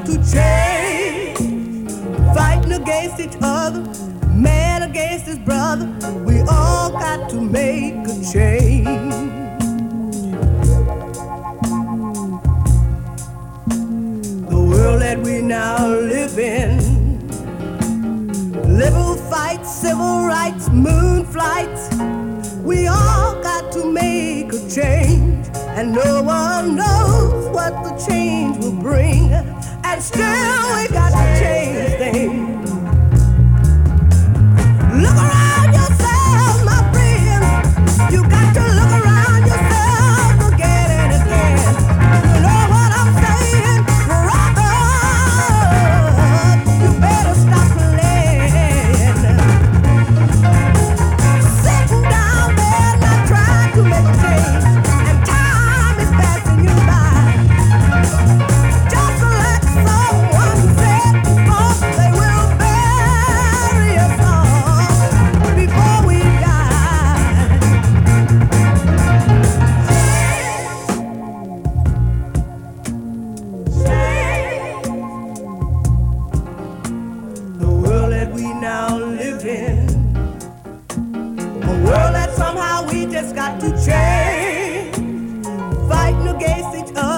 to change. Fighting against each other, man against his brother. We all got to make a change. The world that we now live in, liberal fights, civil rights, moon flights. We all got to make a change, and no one knows what the change will bring. And still we got to change things. Look around yourself, my friend. You got to look around yourself again and again. You know what I'm saying, brother? You better stop playing. Sitting down there not trying to make a change, and time is passing you by. Just like someone said, folks, they will bury us all before we die. The world that we now live in, a world that somehow we just got to change. Fighting against each other.